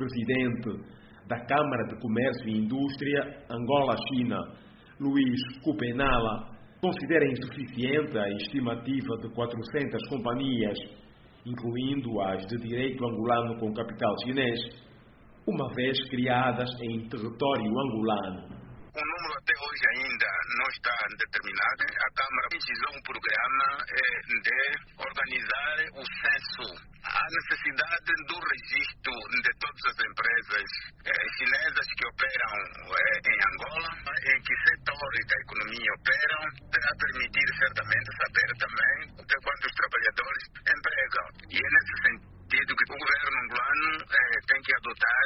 presidente da Câmara de Comércio e Indústria Angola-China, Luís Kupenala, considera insuficiente a estimativa de 400 companhias, incluindo as de direito angolano com capital chinês, uma vez criadas em território angolano. O número até hoje ainda não está determinado. A Câmara precisou um programa de organizar o censo. A necessidade do registro de todas as empresas chinesas que operam em Angola, em que setores da economia operam, para permitir certamente saber também de quantos trabalhadores empregam. E é nesse sentido que o governo angolano tem que adotar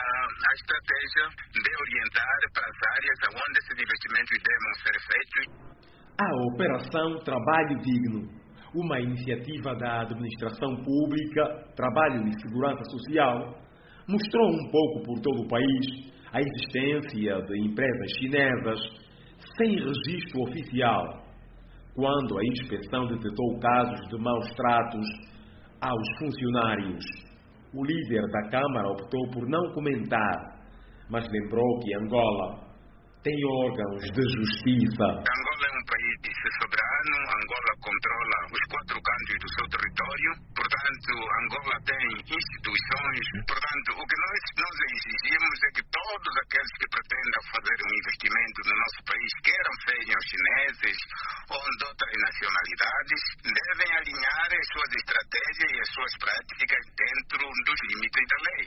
a estratégia de orientar para as áreas onde esses investimentos devem ser feitos. A Operação Trabalho Digno, uma iniciativa da Administração Pública, Trabalho e Segurança Social, mostrou um pouco por todo o país a existência de empresas chinesas sem registro oficial, quando a inspeção detectou casos de maus tratos aos funcionários. O líder da Câmara optou por não comentar, mas lembrou que Angola tem órgãos de justiça. Angola é um país soberano, Angola controla os 4 cantos do seu território, portanto, Angola tem instituições. Portanto, o que nós exigimos é que todos aqueles que pretendam fazer um investimento no nosso país, queiram sejam chineses ou de outras nacionalidades, devem alinhar as suas estratégias e as suas práticas dentro dos limites da lei.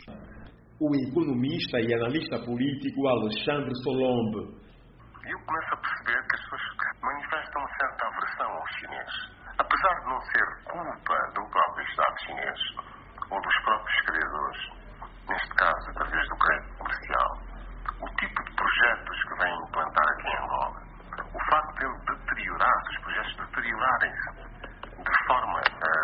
O economista e analista político Alexandre Solombe. Eu começo a perceber que as pessoas manifestam uma certa aversão aos chineses. Apesar de não ser culpa do próprio Estado chinês ou dos próprios criadores, neste caso através do crédito comercial, o tipo de projetos que vêm implantar aqui em Angola, o facto de eles deteriorarem, os projetos deteriorarem-se de forma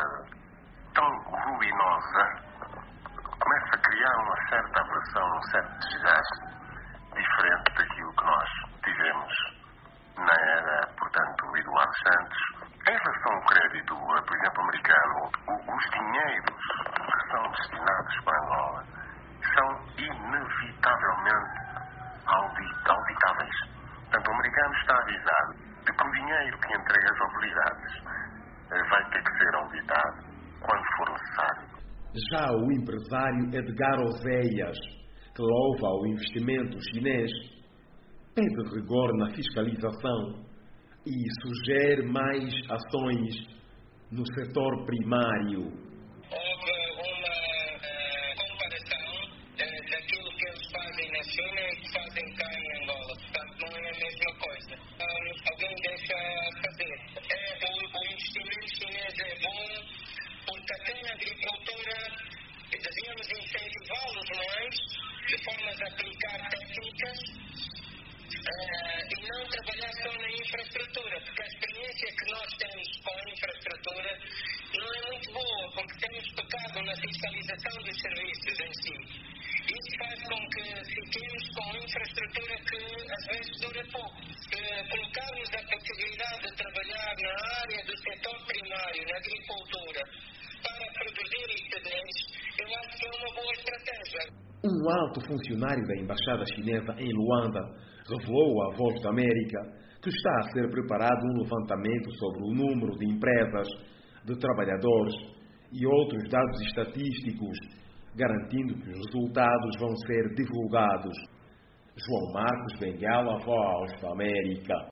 tão ruinosa, começa a criar uma certa aversão, um certo desgaste diferente daquilo que nós tivemos na era, portanto, do Eduardo Santos. Em relação ao crédito, por exemplo, americano, os dinheiros que são destinados para Angola são inevitavelmente auditáveis. Portanto, o americano está avisado de que o dinheiro que entrega às autoridades vai ter que ser auditado quando for necessário. Já o empresário Edgar Ozeias, que louva o investimento chinês, pede rigor na fiscalização e sugere mais ações no setor primário. Houve uma comparação daquilo que eles fazem na China e que fazem cá em Angola. Portanto, não é a mesma coisa. Alguém deixa fazer. O investimento chinês é bom, porque até na agricultura devíamos incentivá-los mais, de forma a aplicar técnicas e não trabalhar só na infraestrutura, porque a experiência que nós temos com a infraestrutura não é muito boa, porque temos pecado na fiscalização dos serviços em si. Isso faz com que fiquemos com infraestrutura que às vezes dura pouco. Se colocarmos a possibilidade de trabalhar na área do setor primário, na agricultura, para produzir excedentes, eu acho que é uma boa estratégia. Um alto funcionário da Embaixada Chinesa em Luanda revelou à Voz da América que está a ser preparado um levantamento sobre o número de empresas, de trabalhadores e outros dados estatísticos, garantindo que os resultados vão ser divulgados. João Marcos Benguela, Voz da América.